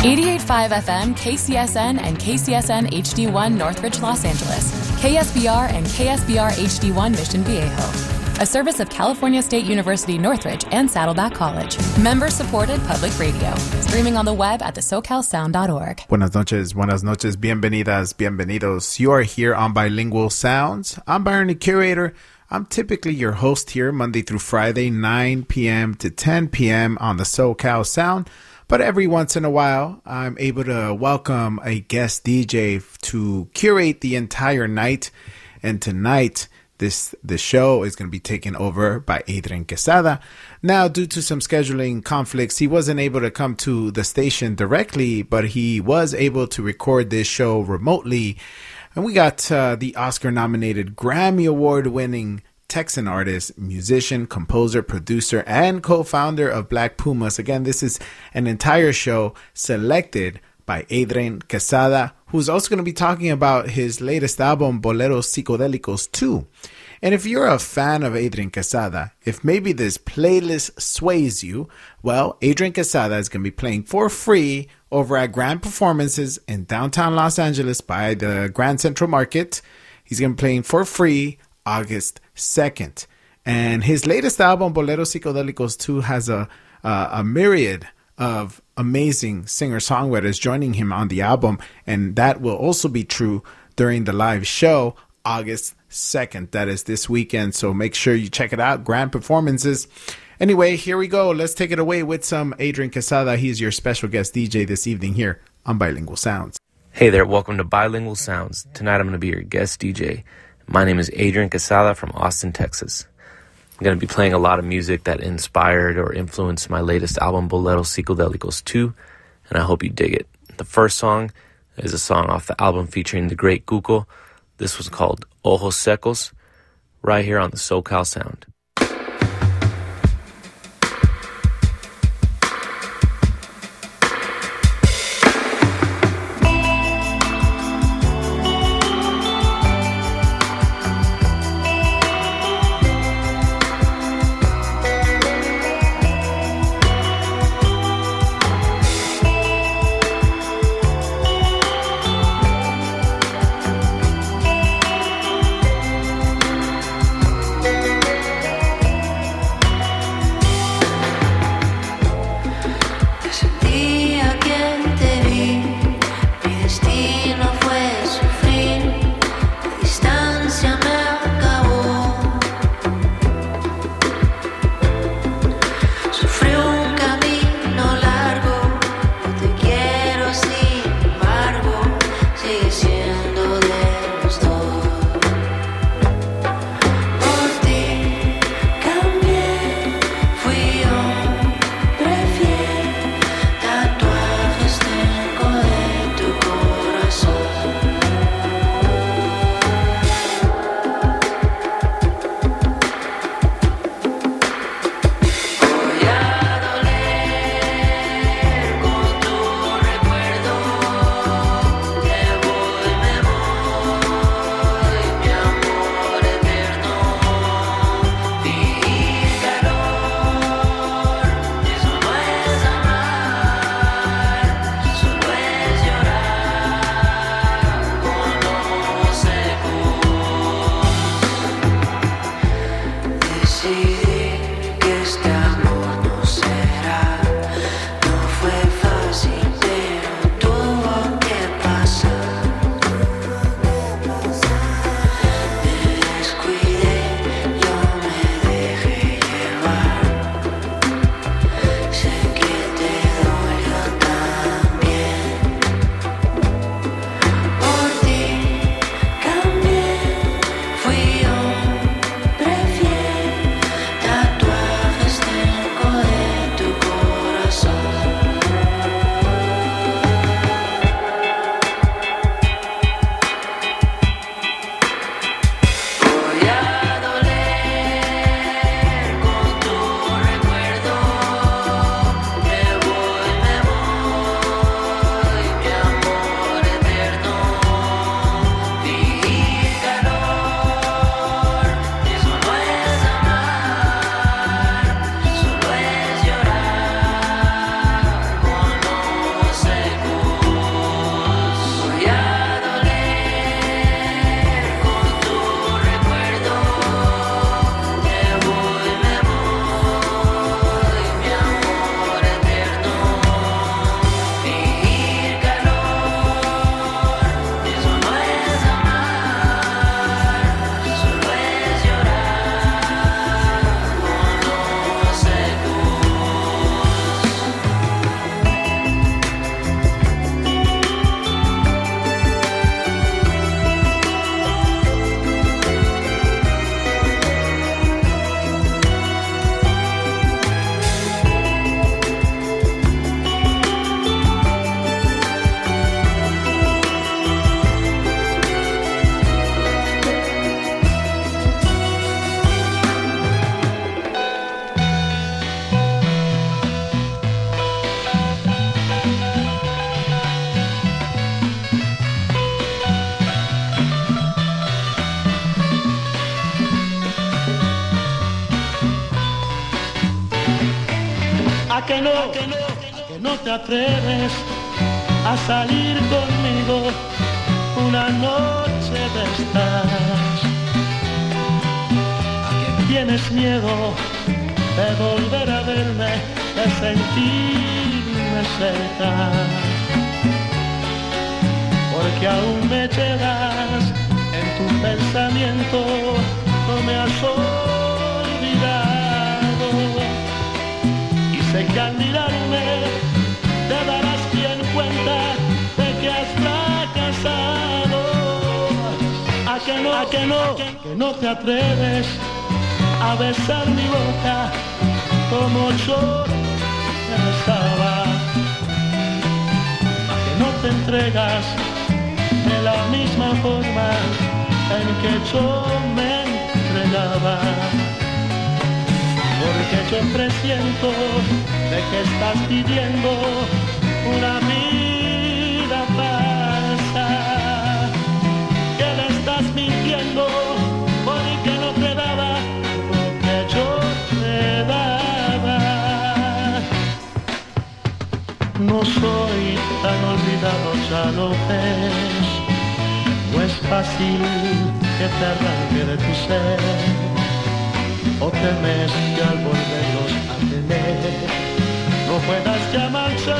88.5 FM, KCSN, and KCSN HD1 Northridge, Los Angeles. KSBR and KSBR HD1 Mission Viejo. A service of California State University Northridge and Saddleback College. Member-supported public radio. Streaming on the web at thesocalsound.org. Buenas noches, bienvenidas, bienvenidos. You are here on Bilingual Sounds. I'm Byron, the curator. I'm typically your host here Monday through Friday, 9 p.m. to 10 p.m. on the SoCal Sound. But every once in a while, I'm able to welcome a guest DJ to curate the entire night. And tonight, the show is going to be taken over by Adrian Quesada. Now, due to some scheduling conflicts, he wasn't able to come to the station directly, but he was able to record this show remotely. And we got the Oscar-nominated, Grammy Award-winning Texan artist, musician, composer, producer, and co-founder of Black Pumas. Again, this is an entire show selected by Adrian Quesada, who's also going to be talking about his latest album, Boleros Psicodélicos 2. And if you're a fan of Adrian Quesada, if maybe this playlist sways you, well, Adrian Quesada is going to be playing for free over at Grand Performances in downtown Los Angeles by the Grand Central Market. He's going to be playing for free August 2nd. And his latest album, Boleros Psicodélicos 2, has a myriad of amazing singer-songwriters joining him on the album. And that will also be true during the live show, August 2nd. That is this weekend. So make sure you check it out. Grand Performances. Anyway, here we go. Let's take it away with some Adrian Quesada. He's your special guest DJ this evening here on Bilingual Sounds. Hey there. Welcome to Bilingual Sounds. Tonight I'm going to be your guest DJ. My name is Adrian Quesada from Austin, Texas. I'm going to be playing a lot of music that inspired or influenced my latest album, Boleros Psicodélicos 2, and I hope you dig it. The first song is a song off the album featuring the great Cuco. This was called Ojos Secos, right here on the SoCal Sound. no te atreves a salir conmigo una noche de estas? ¿A qué tienes miedo de volver a verme, de sentirme cerca? Porque aún me llevas en tu pensamiento, no me has olvidado. Y sé que al mirarme te darás bien cuenta de que has fracasado. ¿A que no te atreves a besar mi boca como yo te besaba? ¿A que no te entregas de la misma forma en que yo me entregaba? Porque yo presiento de que estás viviendo una vida falsa, que le estás mintiendo porque no te daba lo que yo te daba. No soy tan olvidado, ya lo ves. No es fácil que te arranque de tu ser, o temes que al volverlos a tener no puedas ya marcharte.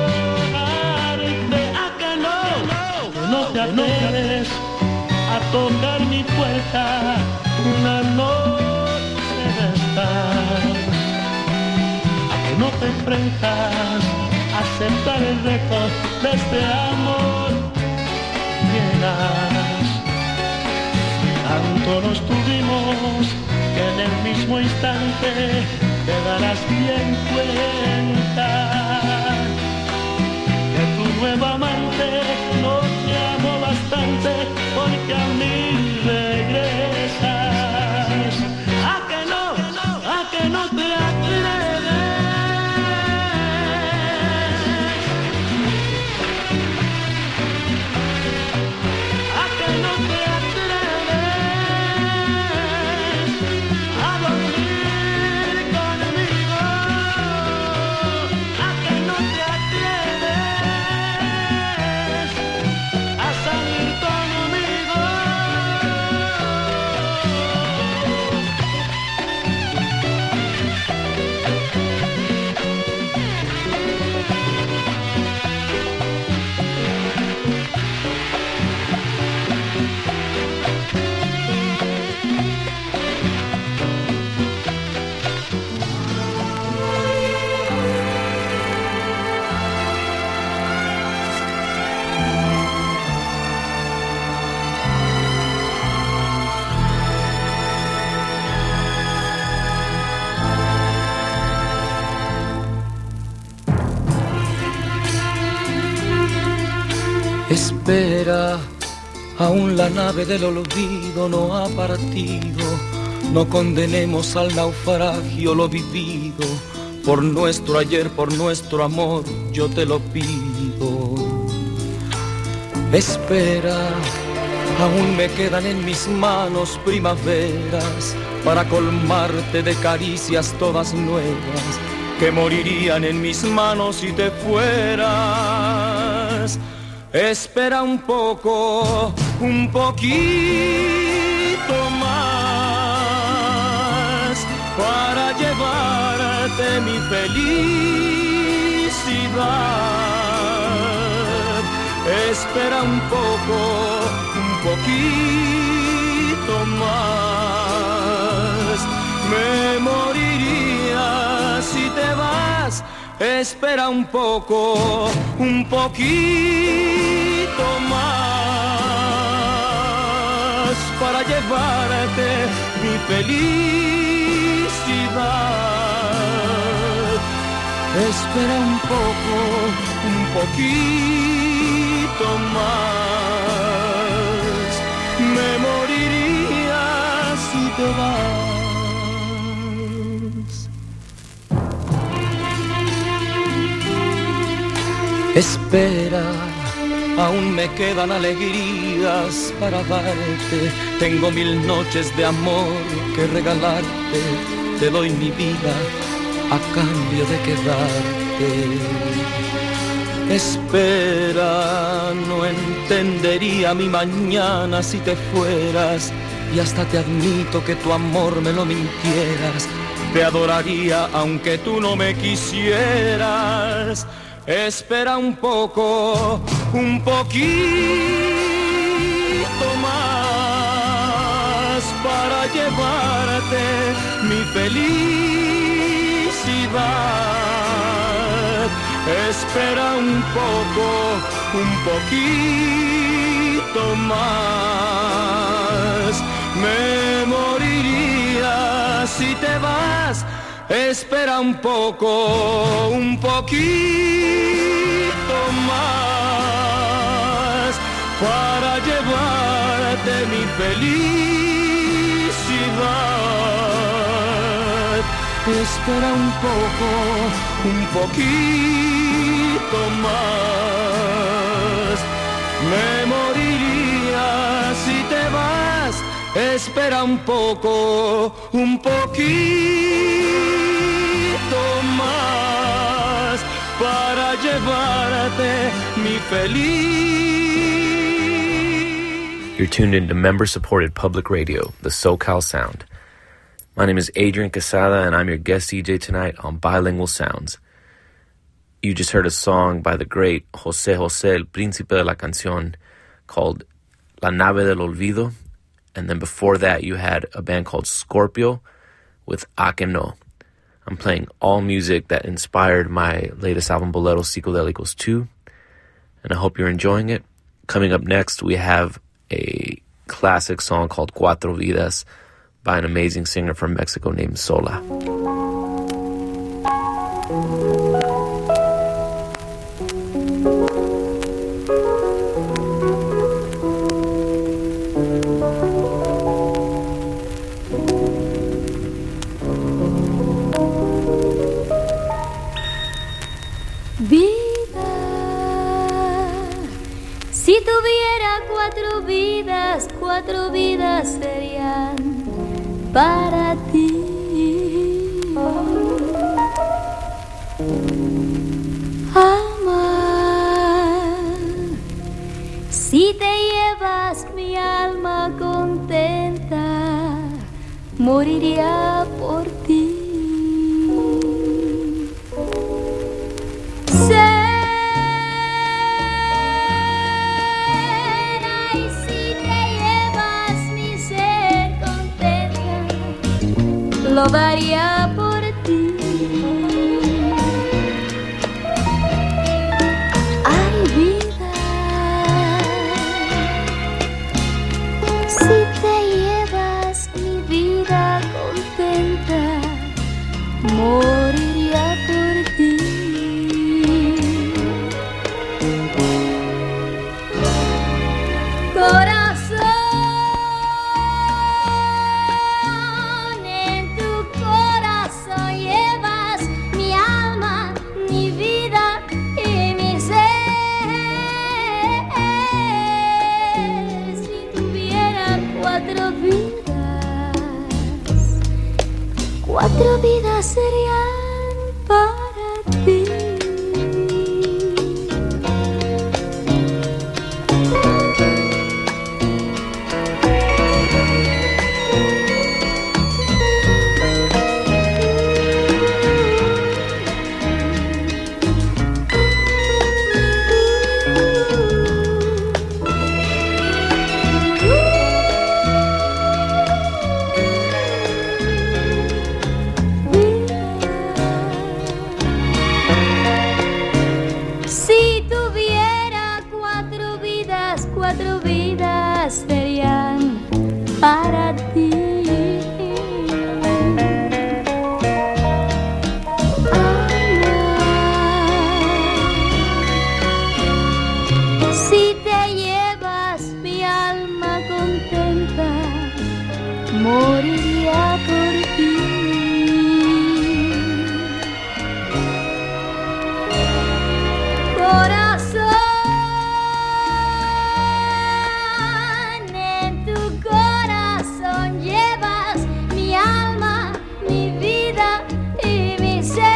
¿A que no te atreves a tocar mi puerta una noche de estas? ¿A que no te enfrentas a aceptar el reto de este amor? Tanto nos tuvimos que en el mismo instante te darás bien cuenta que tu nuevo amante no te amó bastante, porque a mí regresas. ¿A que no te atreves? Espera, aún la nave del olvido no ha partido. No condenemos al naufragio lo vivido. Por nuestro ayer, por nuestro amor, yo te lo pido. Espera, aún me quedan en mis manos primaveras para colmarte de caricias todas nuevas que morirían en mis manos si te fueras. Espera un poco, un poquito más para llevarte mi felicidad. Espera un poco, un poquito más. Me moriría si te vas. Espera un poco, un poquito más para llevarte mi felicidad. Espera un poco, un poquito más. Me moriría si te vas. Espera, aún me quedan alegrías para darte. Tengo 1000 noches de amor que regalarte. Te doy mi vida, a cambio de quedarte. Espera, no entendería mi mañana si te fueras, y hasta te admito que tu amor me lo mintieras. Te adoraría aunque tú no me quisieras. Espera un poco, un poquito más para llevarte mi felicidad. Espera un poco, un poquito más. Me moriría si te vas. Espera un poco, un poquito más para llevarte mi felicidad. Espera un poco, un poquito más. Me moriría si te vas. Espera un poco, un poquito más para llevarte mi feliz. You're tuned into member-supported public radio, the SoCal Sound. My name is Adrian Casada, and I'm your guest DJ tonight on Bilingual Sounds. You just heard a song by the great José José, el príncipe de la canción, called La Nave del Olvido. And then before that, you had a band called Scorpio with A Que No. I'm playing all music that inspired my latest album, Boleros Psicodélicos 2. And I hope you're enjoying it. Coming up next, we have a classic song called Cuatro Vidas by an amazing singer from Mexico named Sola. Si tuviera cuatro vidas serían para ti. Amar, si te llevas mi alma contenta, moriría por ti. Lo daría por ti. Ay, vida, si te llevas mi vida contenta, moriría por ti. Cuatro vidas serían para ti. Cuatro vidas serían para ti. Amar, si te llevas mi alma contenta, moriría por ti. Llevas mi alma, mi vida y mi ser.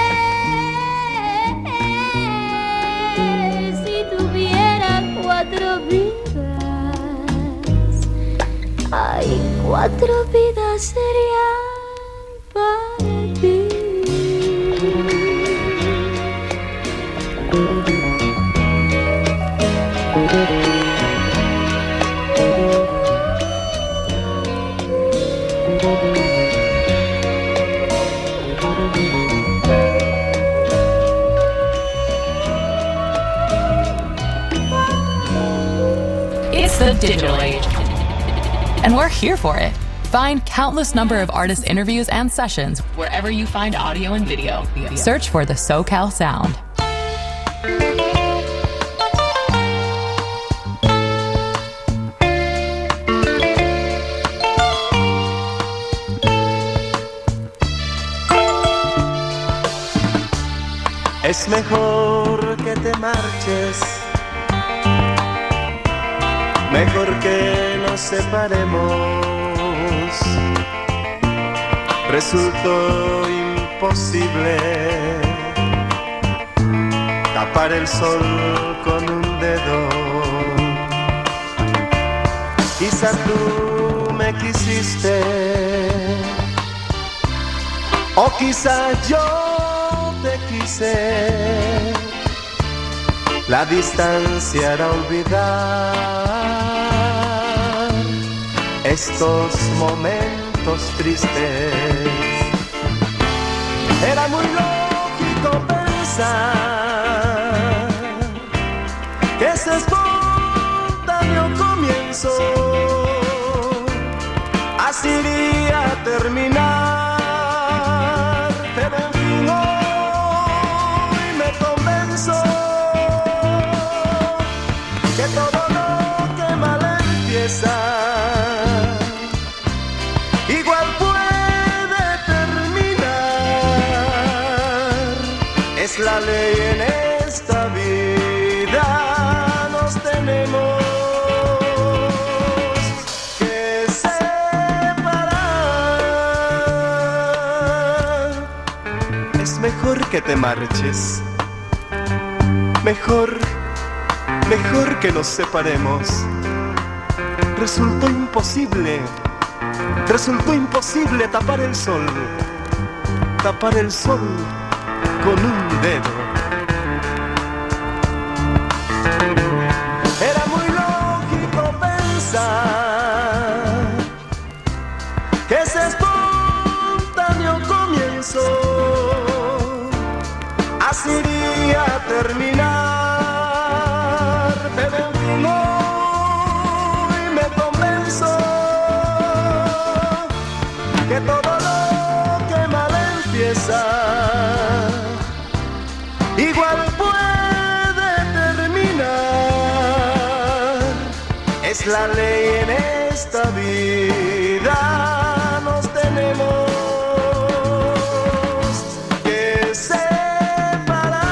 4 vidas serían para ti. It's the digital age, and we're here for it. Find countless number of artist interviews and sessions wherever you find audio and video. Search for the SoCal Sound. Es mejor que te marches, mejor que nos separemos. Resultó imposible tapar el sol con un dedo. Quizá tú me quisiste, o quizá yo te quise. La distancia hará olvidar estos momentos tristes. Era muy lógico pensar que ese espontáneo comienzo así iría a terminar. Pero en fin hoy me convenzo que todo lo que mal empieza igual puede terminar. Es la ley en esta vida, nos tenemos que separar. Es mejor que te marches, mejor que nos separemos. Resultó imposible tapar el sol con un dedo. Era muy lógico pensar que ese espontáneo comienzo así iría a terminar. Pero en fin hoy me convenzo que todo lo que mal empieza igual puede terminar. Es la ley en esta vida, nos tenemos que separar.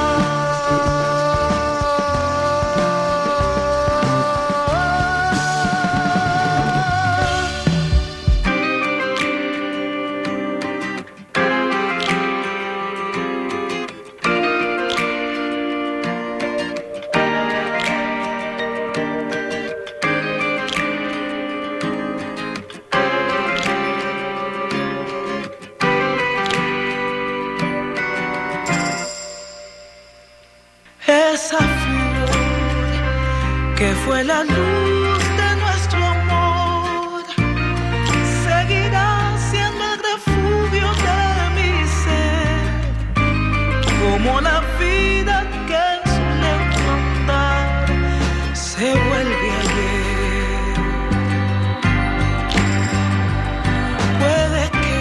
Esa flor que fue la luz de nuestro amor seguirá siendo el refugio de mi ser, como la vida que en su lento andar se vuelve ayer. Puede que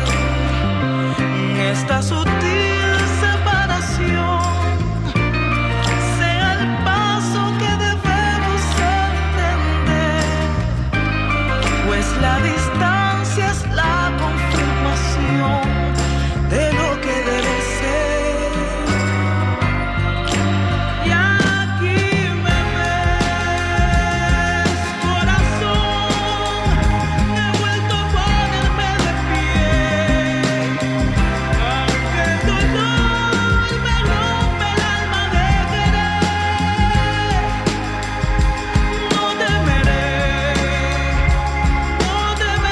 en esta sutil separación la distancia es la confirmación de lo que debe ser. Y aquí me ves, corazón, he vuelto a ponerme de pie. Aunque el dolor me rompe el alma de querer, no temeré.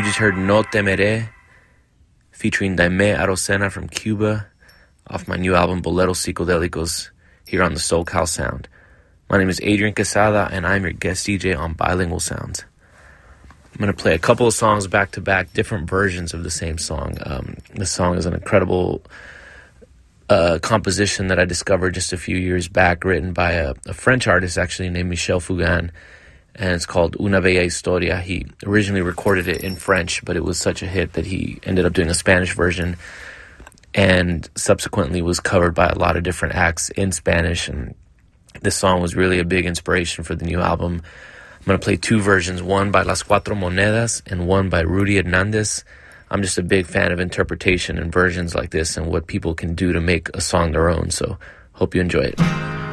just heard No Temeré, featuring Daimé Arocena from Cuba, off my new album Boleros Psicodelicos, here on the SoCal Sound. My name is Adrian Quesada, and I'm your guest DJ on Bilingual Sounds. I'm going to play a couple of songs back-to-back, different versions of the same song. This song is an incredible composition that I discovered just a few years back, written by a French artist, actually, named Michel Fugain, and it's called Una Bella Historia. He originally recorded it in French, but it was such a hit that he ended up doing a Spanish version, and subsequently was covered by a lot of different acts in Spanish, and this song was really a big inspiration for the new album. I'm going to play two versions, one by Las Cuatro Monedas and one by Rudy Hernandez. I'm just a big fan of interpretation and versions like this and what people can do to make a song their own, so hope you enjoy it.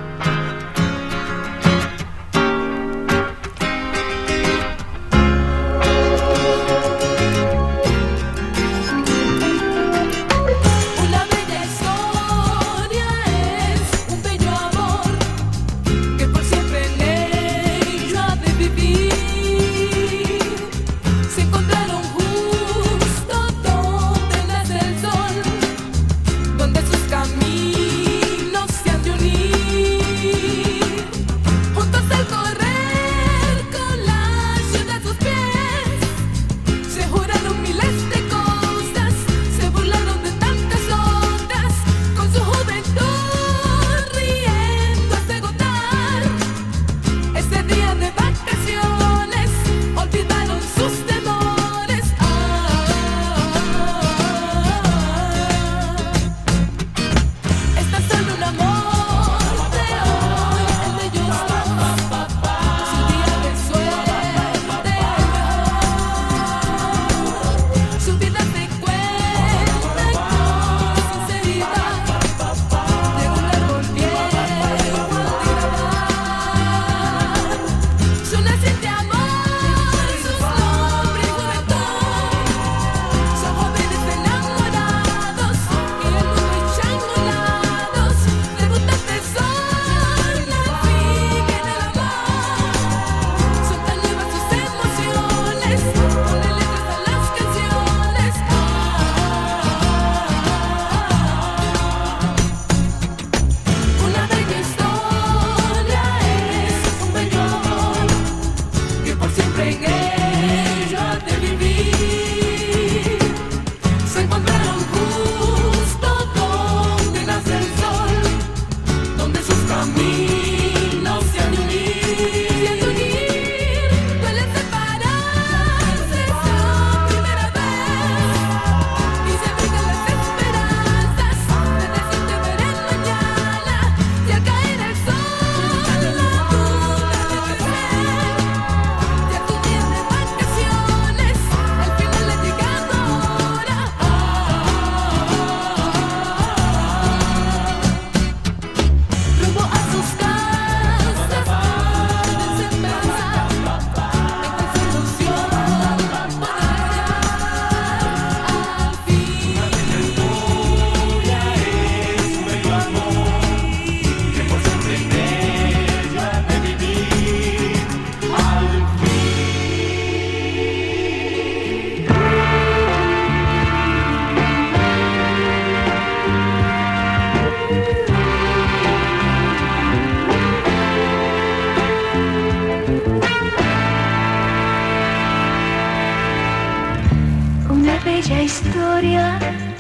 bella historia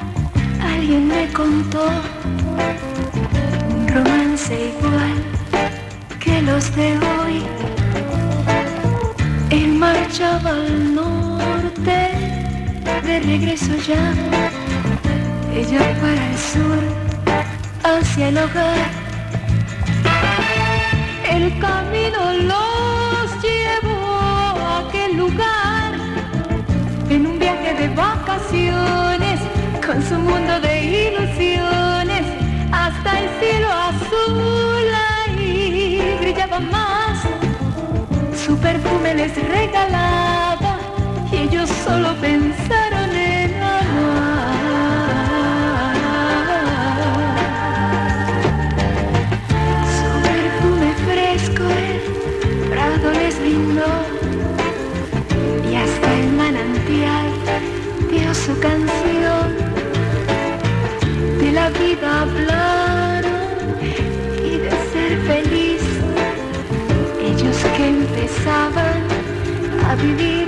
alguien me contó, un romance igual que los de hoy. Él marchaba al norte, de regreso ya, ella para el sur, hacia el hogar. El camino los llevó a aquel lugar, en un viaje de vacaciones, con su mundo de ilusiones, hasta el cielo azul ahí brillaba más. Su perfume les regalaba y ellos solo pensaron en amar. Su perfume fresco el prado les brindó y hasta el manantial su canción, de la vida hablaron y de ser feliz. Ellos que empezaban a vivir,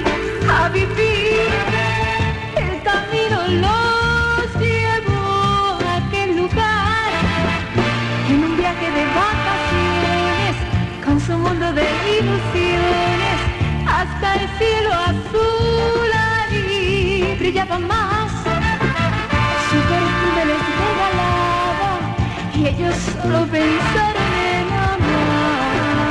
el camino los llevó a aquel lugar, en un viaje de vacaciones, con su mundo de ilusiones, hasta el cielo azul allí brillaba más, su perfume les regalaba y ellos solo pensaron en amar.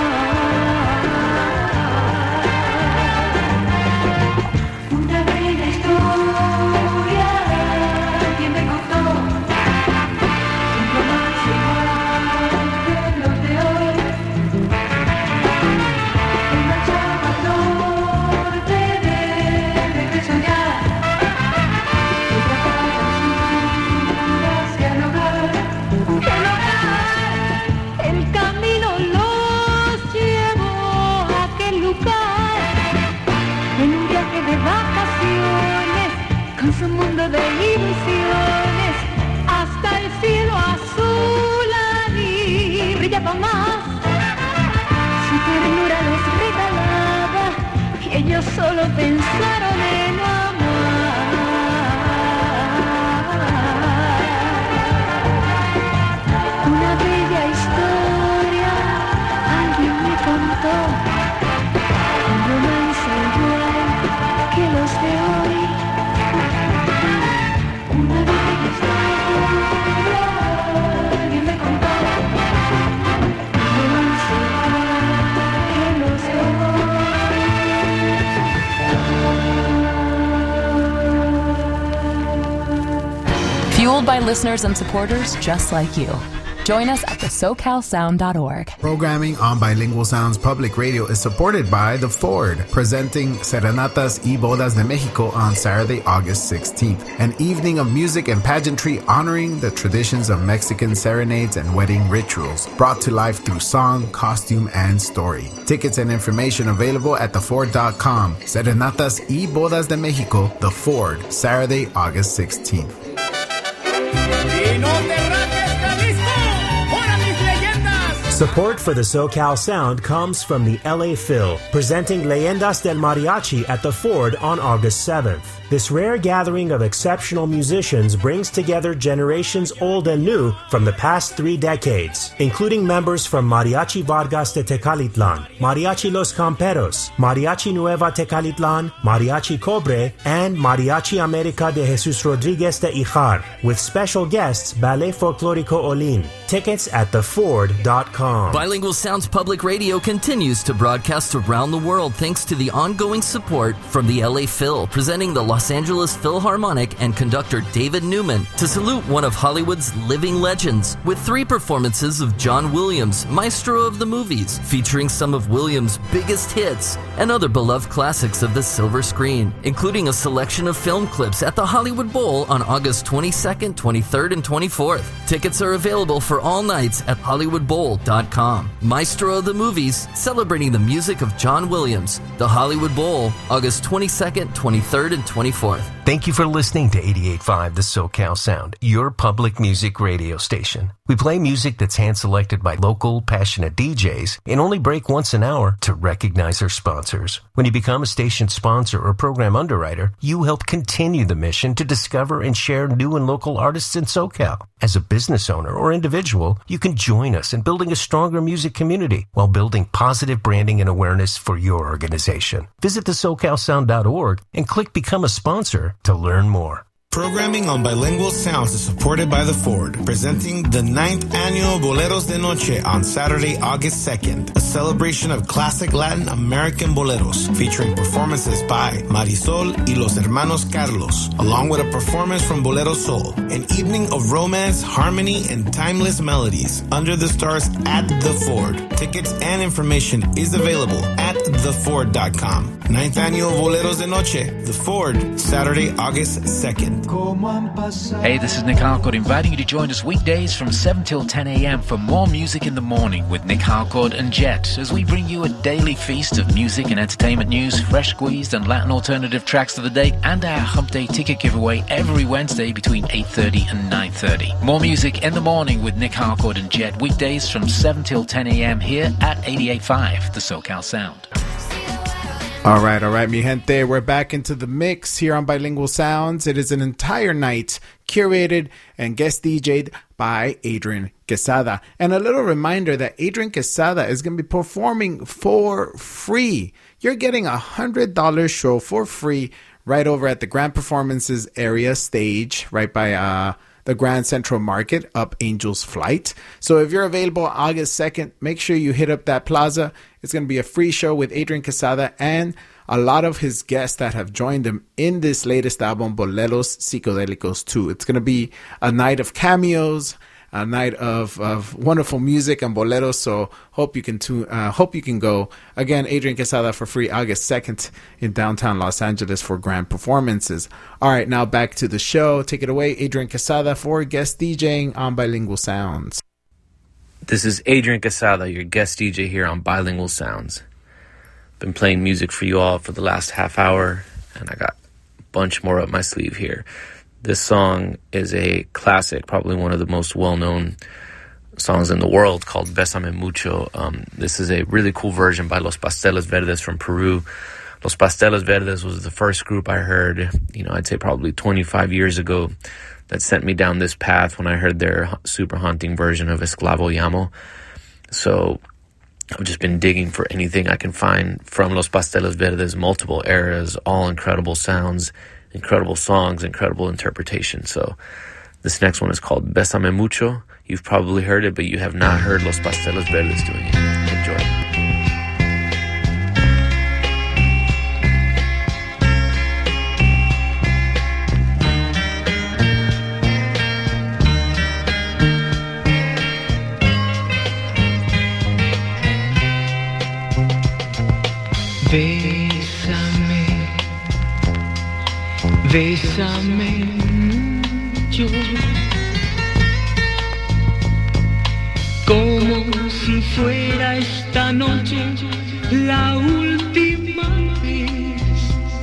Una bella historia alguien me contó, un romance igual que los de hoy. Él marchaba al norte de regreso ya, y trataba hacia el hogar. El camino los llevó a aquel lugar, en un viaje de vacaciones, con su mundo de ilusiones, hasta el cielo azul allí brillaba más, su ternura les regalaba y ellos solo pensaron en amar. Una bella historia alguien me contó, un romance igual que los de hoy. Una bella historia alguien me contó, un romance igual que los de hoy. Fueled by listeners and supporters just like you. Join us at thesocalsound.org. Programming on Bilingual Sounds Public Radio is supported by The Ford, presenting Serenatas y Bodas de Mexico on Saturday, August 16th, an evening of music and pageantry honoring the traditions of Mexican serenades and wedding rituals, brought to life through song, costume, and story. Tickets and information available at theford.com. Serenatas y Bodas de Mexico, The Ford, Saturday, August 16th. Support for the SoCal Sound comes from the LA Phil, presenting Leyendas del Mariachi at the Ford on August 7th. This rare gathering of exceptional musicians brings together generations old and new from the past 3 decades, including members from Mariachi Vargas de Tecalitlan, Mariachi Los Camperos, Mariachi Nueva Tecalitlan, Mariachi Cobre, and Mariachi America de Jesus Rodriguez de Ijar, with special guests Ballet Folklorico Olin. Tickets at theford.com. Bilingual Sounds Public Radio continues to broadcast around the world thanks to the ongoing support from the LA Phil, presenting the Los Angeles Philharmonic and conductor David Newman to salute one of Hollywood's living legends with 3 performances of John Williams, maestro of the movies, featuring some of Williams' biggest hits and other beloved classics of the silver screen, including a selection of film clips at the Hollywood Bowl on August 22nd, 23rd, and 24th. Tickets are available for all nights at HollywoodBowl.com. Maestro of the movies, celebrating the music of John Williams. The Hollywood Bowl, August 22nd, 23rd, and 24th. Thank you for listening to 88.5 The SoCal Sound, your public music radio station. We play music that's hand-selected by local, passionate DJs and only break once an hour to recognize our sponsors. When you become a station sponsor or program underwriter, you help continue the mission to discover and share new and local artists in SoCal. As a business owner or individual, you can join us in building a stronger music community while building positive branding and awareness for your organization. Visit thesocalsound.org and click Become a Sponsor to learn more. Programming on Bilingual Sounds is supported by The Ford, presenting the 9th annual Boleros de Noche on Saturday, August 2nd, a celebration of classic Latin American boleros, featuring performances by Marisol y los Hermanos Carlos, along with a performance from Bolero Soul, an evening of romance, harmony, and timeless melodies under the stars at The Ford. Tickets and information is available at theford.com. 9th Annual Boleros de Noche, The Ford, Saturday, August 2nd. Hey, this is Nick Harcourt inviting you to join us weekdays from 7 till 10 a.m. for more music in the morning with Nick Harcourt and Jet as we bring you a daily feast of music and entertainment news, fresh squeezed and Latin alternative tracks of the day, and our Hump Day ticket giveaway every Wednesday between 8:30 and 9:30. More music in the morning with Nick Harcourt and Jet weekdays from 7 till 10 a.m. here at 88.5, the SoCal Sound. All right, mi gente. We're back into the mix here on Bilingual Sounds. It is an entire night curated and guest DJ'd by Adrian Quesada. And a little reminder that Adrian Quesada is going to be performing for free. You're getting a $100 show for free right over at the Grand Performances area stage, right by the Grand Central Market up Angel's Flight. So if you're available August 2nd, make sure you hit up that plaza. It's going to be a free show with Adrian Quesada and a lot of his guests that have joined him in this latest album, Boleros Psicodélicos 2. It's going to be a night of cameos, a night of wonderful music and boleros. So hope you can go. Again, Adrian Quesada for free August 2nd in downtown Los Angeles for grand performances. All right, now back to the show. Take it away, Adrian Quesada, for guest DJing on Bilingual Sounds. This is Adrian Quesada, your guest DJ here on Bilingual Sounds. Been playing music for you all for the last half hour, and I got a bunch more up my sleeve here. This song is a classic, probably one of the most well-known songs in the world, called Bésame Mucho. This is a really cool version by Los Pasteles Verdes from Peru. Los Pasteles Verdes was the first group I heard, I'd say probably 25 years ago, that sent me down this path when I heard their super haunting version of Esclavo Llamo. So I've just been digging for anything I can find from Los Pasteles Verdes, multiple eras, all incredible sounds, incredible songs, incredible interpretation. So this next one is called Bésame Mucho. You've probably heard it, but you have not heard Los Pasteles Verdes doing it. Enjoy. Bésame, bésame mucho, como si fuera esta noche la última vez.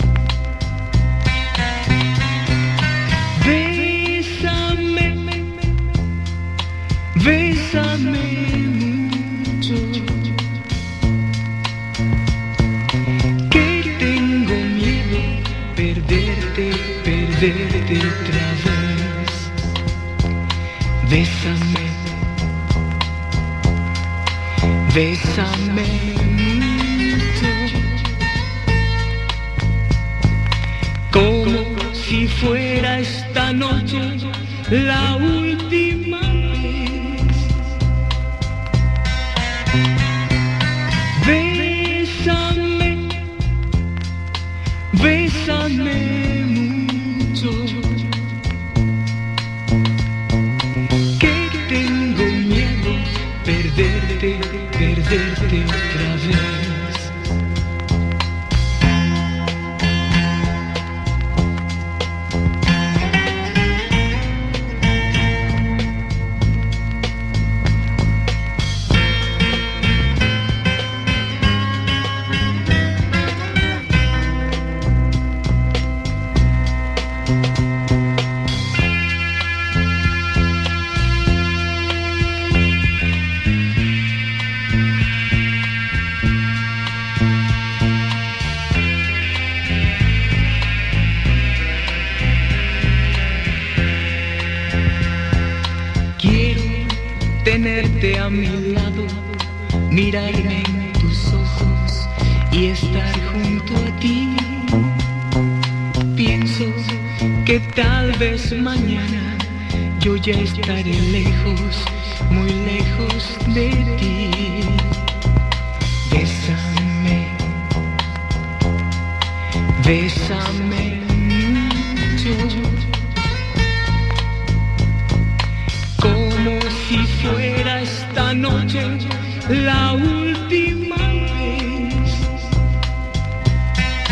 Bésame, bésame mucho. Perderte otra vez. Bésame, bésame mucho, como si fuera esta noche la última vez. Bésame, bésame. Que tengo miedo perderte otra vez. Tenerte a mi lado, mirarme en tus ojos y estar junto a ti. Pienso que tal vez mañana yo ya estaré lejos, muy lejos de ti. Bésame, bésame mucho, como si fuera esta noche la última vez.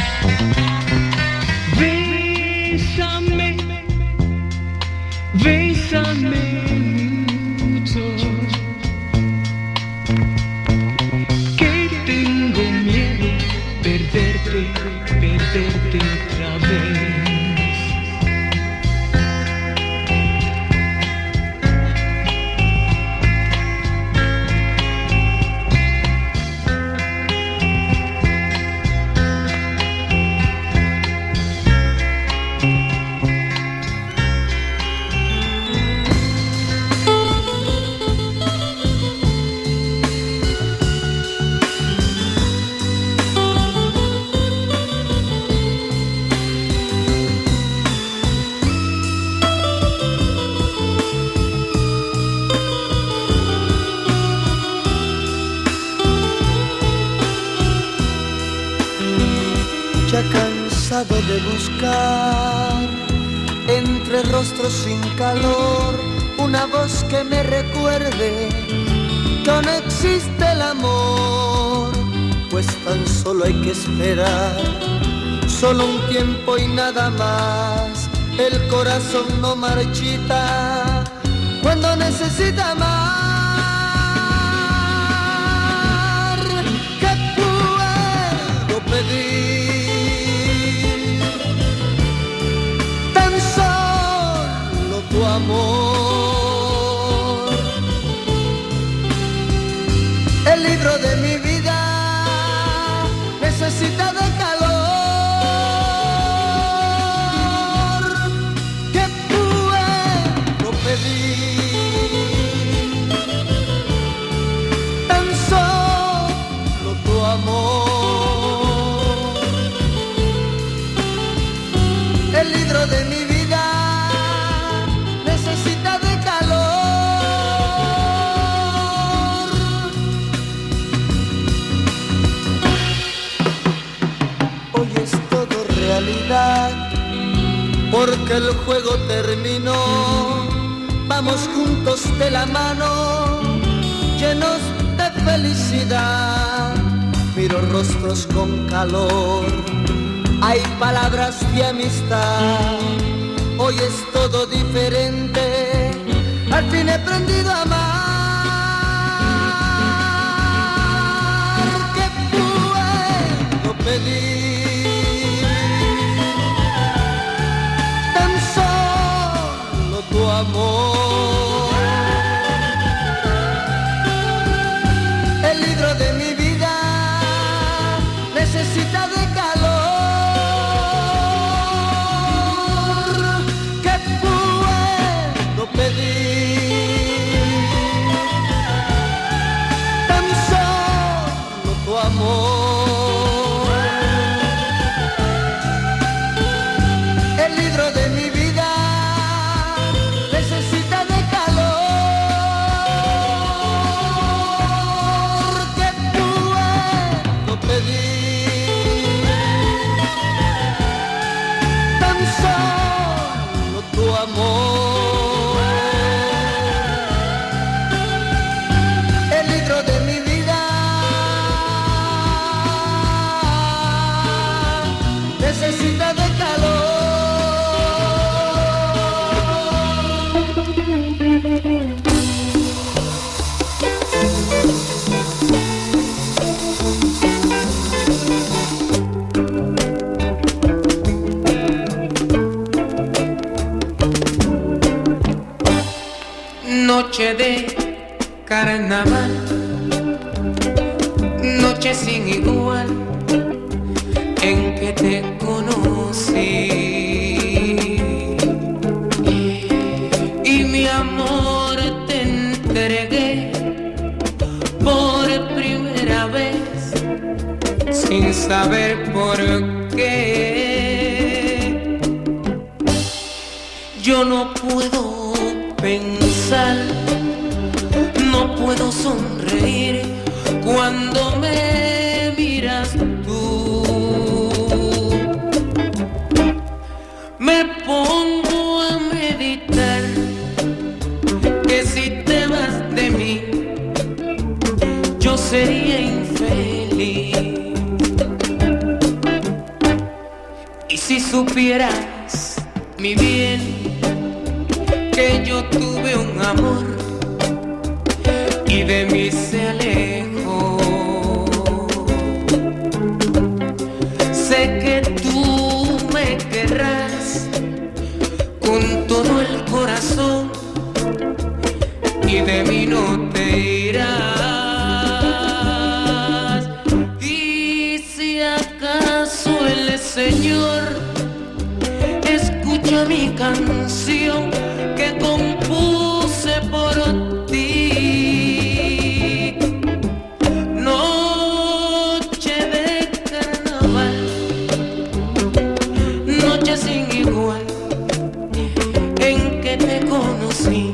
dejado de buscar entre rostros sin calor una voz que me recuerde que no existe el amor, pues tan solo hay que esperar, solo un tiempo y nada más. El corazón no marchita cuando necesita amar. ¿Qué puedo pedir? Tan solo tu amor. El libro de mi vida necesita de calor. ¿Qué puedo pedir? Tan solo tu amor. El libro de mi vida necesita de calor. Hoy es todo realidad, porque el juego terminó. Vamos juntos de la mano, llenos de felicidad. Miro rostros con calor, hay palabras de amistad. Hoy es todo diferente, al fin he aprendido a amar. ¿Qué puedo pedir? Tan solo tu amor. El libro de mi vida necesita de calor. ¿Qué puedo pedir? Tan solo tu amor. El libro de mi vida necesita de calor. ¿Qué puedo pedir? Tan solo tu amor. El libro de mi vida necesita de calor. Noche de carnaval, noche sin igual en que te conocí. Y mi amor te entregué por primera vez, sin saber por qué. Yo no puedo pensar, no puedo sonreír cuando me miras tú. Me pongo a meditar que si te vas de mí yo sería infeliz. Y si supieras, mi bien, que yo tuve un amor y de mí se alejó. Sé que tú me querrás con todo el corazón y de mí no te irás. Y si acaso el Señor escucha mi canción que compuse por ti, noche de carnaval, noche sin igual en que te conocí.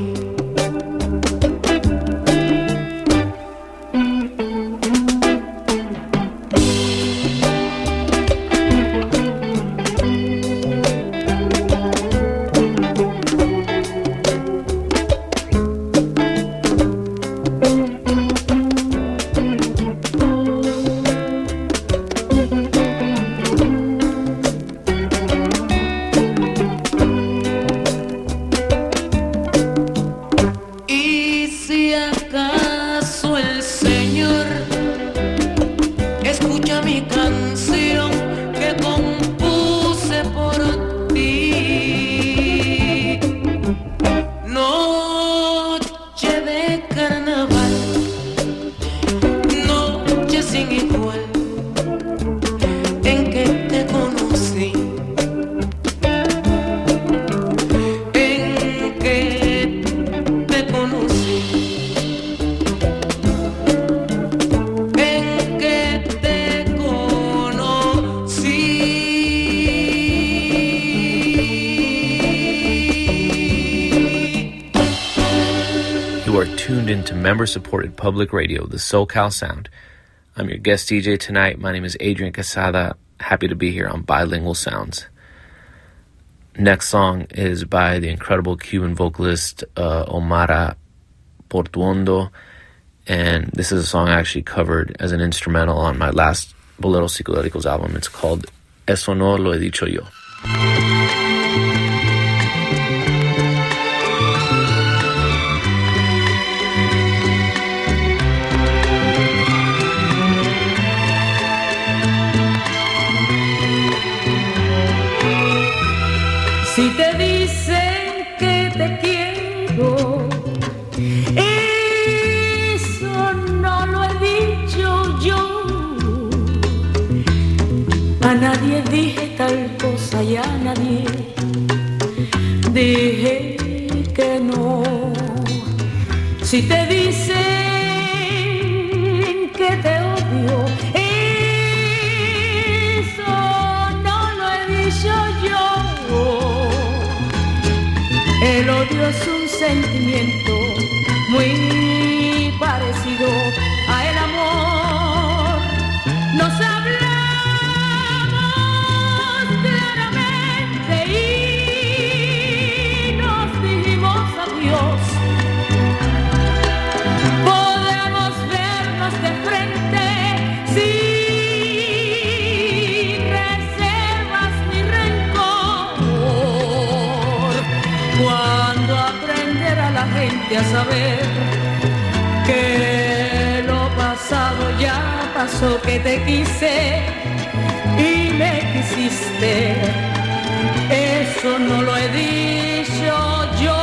You are tuned into member-supported public radio, the SoCal Sound. I'm your guest DJ tonight. My name is Adrian Casada. Happy to be here on Bilingual Sounds. Next song is by the incredible Cuban vocalist Omara Portuondo, and this is a song I actually covered as an instrumental on my last Boleros Psicodélicos album. It's called Eso No Lo He Dicho Yo. Si te dicen que te quiero, eso no lo he dicho yo. A nadie dije tal cosa y a nadie dije que no. Si te dicen que te odio, eso no lo he dicho yo. El odio es un sentimiento muy parecido a el amor. Nos hablamos claramente y nos dijimos adiós. Podemos vernos de frente sin reservas ni rencor. Cuando aprenderá la gente a saber que lo pasado ya pasó, que te quise y me quisiste, eso no lo he dicho yo.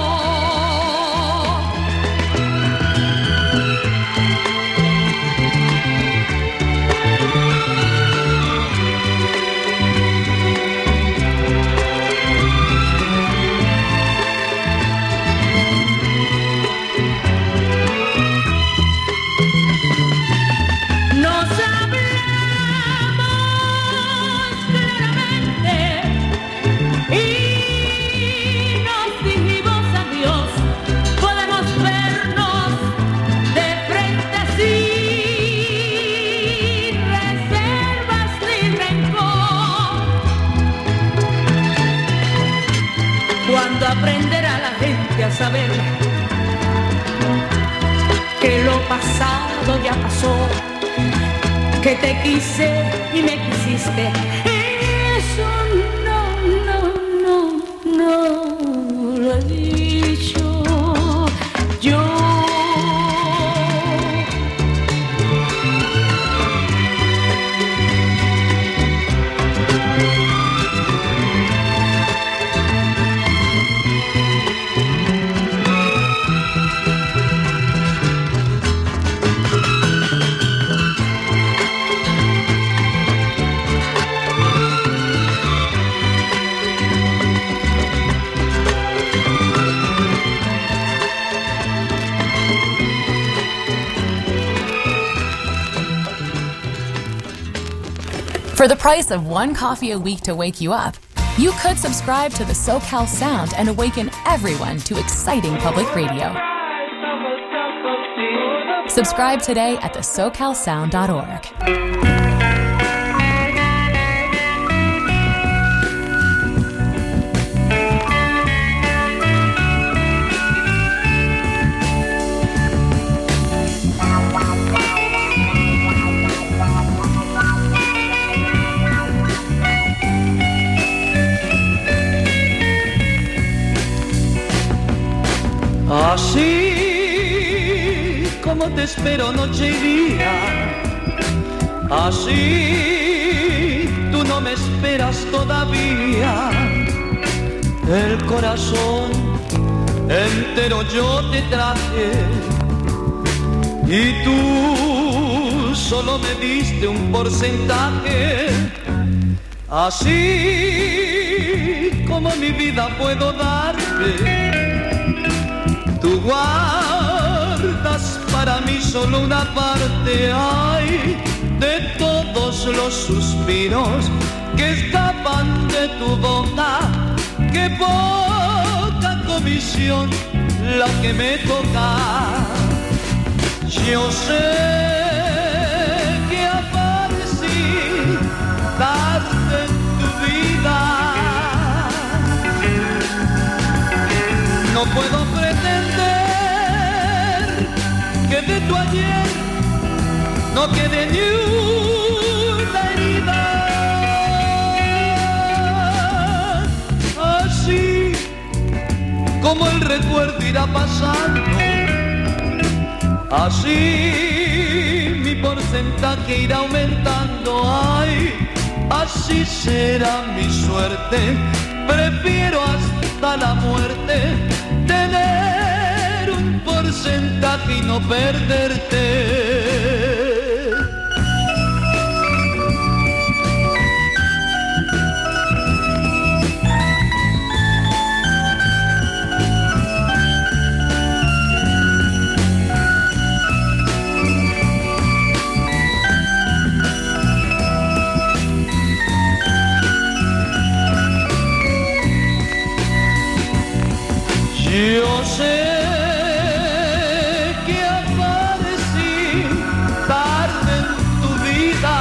Aprenderá la gente a saber que lo pasado ya pasó, que te quise y me quisiste. Eso no lo he dicho yo. For the price of one coffee a week to wake you up, you could subscribe to the SoCal Sound and awaken everyone to exciting public radio. Subscribe today at thesocalsound.org. Así como te espero noche y día, así tú no me esperas todavía. El corazón entero yo te traje y tú solo me diste un porcentaje. Así como mi vida puedo darte, tú guardas para mí solo una parte, ay, de todos los suspiros que escapan de tu boca, que poca misión la que me toca. Yo sé que aparecí tarde en tu vida. No puedo pretender que de tu ayer no quede ni una herida. Así como el recuerdo irá pasando, así mi porcentaje irá aumentando. Ay, así será mi suerte. Prefiero hasta la muerte tener un porcentaje y no perderte. Yo sé que aparecí tarde en tu vida.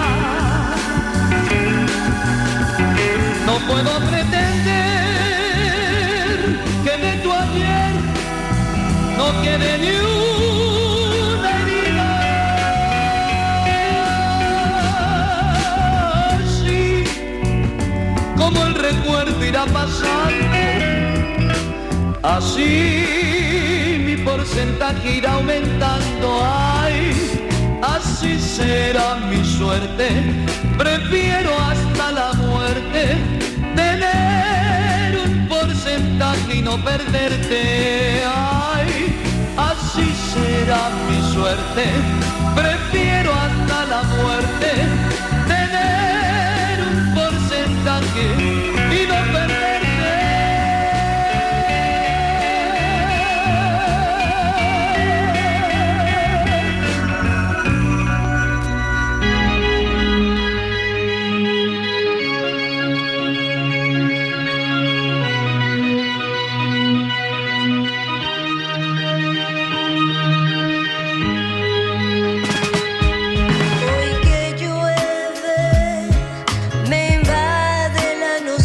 No puedo pretender que de tu ayer no quede ni una herida. Así como el recuerdo irá pasando, así mi porcentaje irá aumentando. Ay, así será mi suerte. Prefiero hasta la muerte tener un porcentaje y no perderte. Ay, así será mi suerte. Prefiero hasta la muerte tener un porcentaje y no perderte. Hoy que llueve me invade la noche.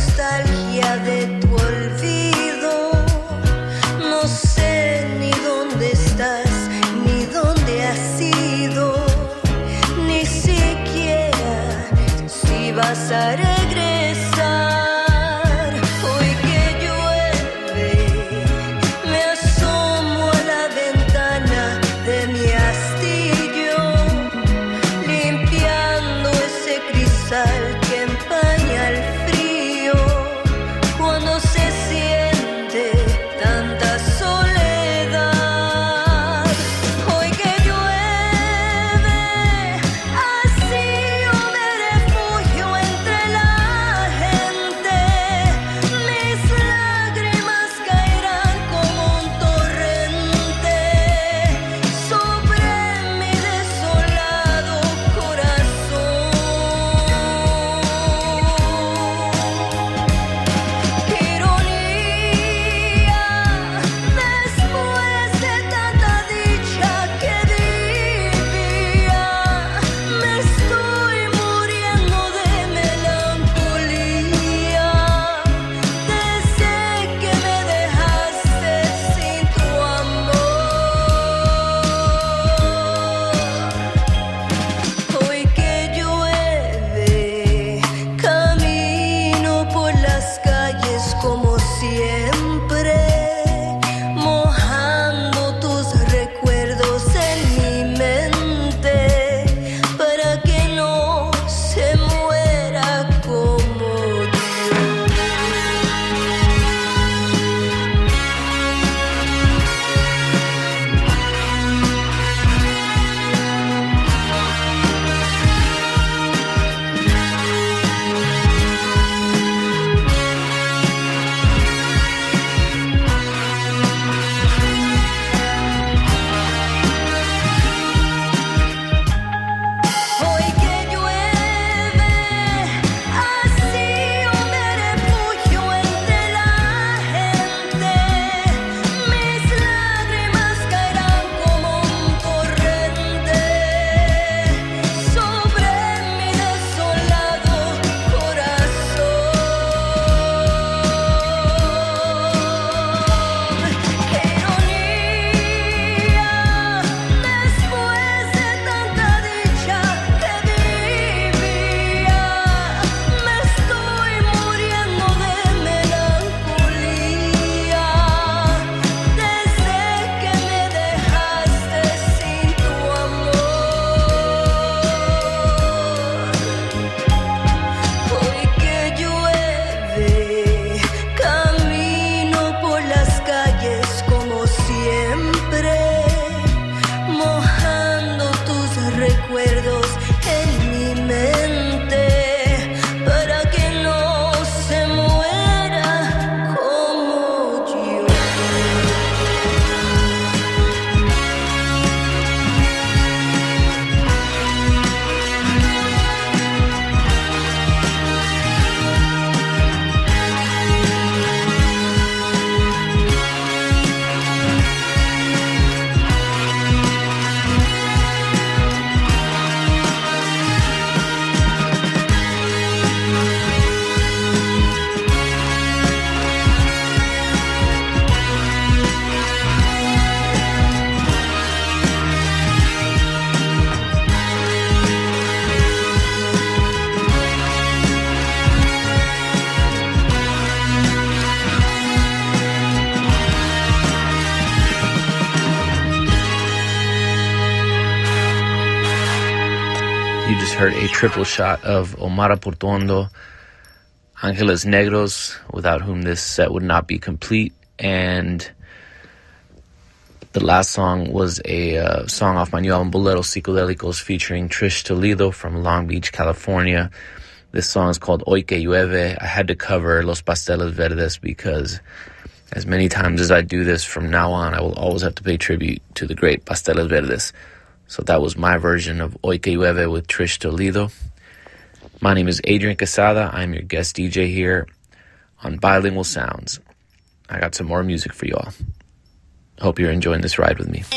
just heard a triple shot of Omar Portuondo, Angeles Negros, without whom this set would not be complete, and the last song was a song off my new album Boleros Psicodelicos featuring Trish Toledo from Long Beach, California. This song is called Hoy Que Llueve. I had to cover Los Pasteles Verdes because as many times as I do this from now on, I will always have to pay tribute to the great Pasteles Verdes. So that was my version of Hoy Que Llueve with Trish Toledo. My name is Adrian Quesada. I'm your guest DJ here on Bilingual Sounds. I got some more music for y'all. Hope you're enjoying this ride with me.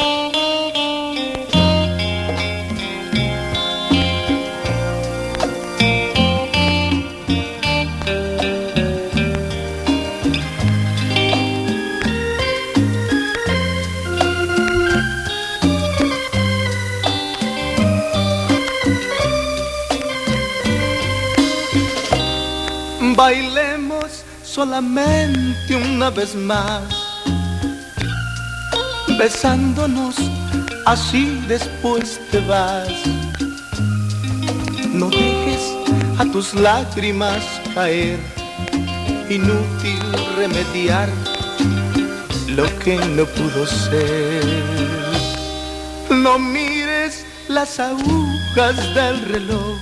Bailemos solamente una vez más, besándonos, así después te vas. No dejes a tus lágrimas caer, inútil remediar lo que no pudo ser. No mires las agujas del reloj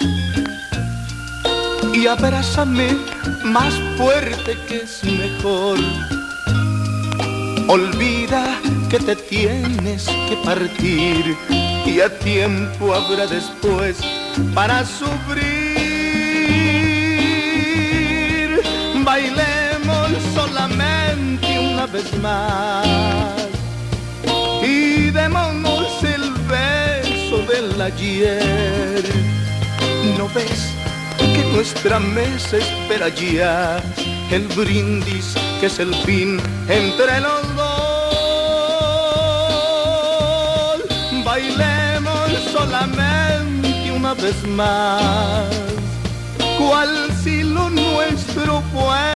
y abrázame más fuerte que es mejor. Olvida que te tienes que partir y a tiempo habrá después para sufrir. Bailemos solamente una vez más y démonos el beso del ayer. ¿No ves que nuestra mesa espera ya el brindis que es el fin entre los dos? Bailemos solamente una vez más, cual si lo nuestro fuera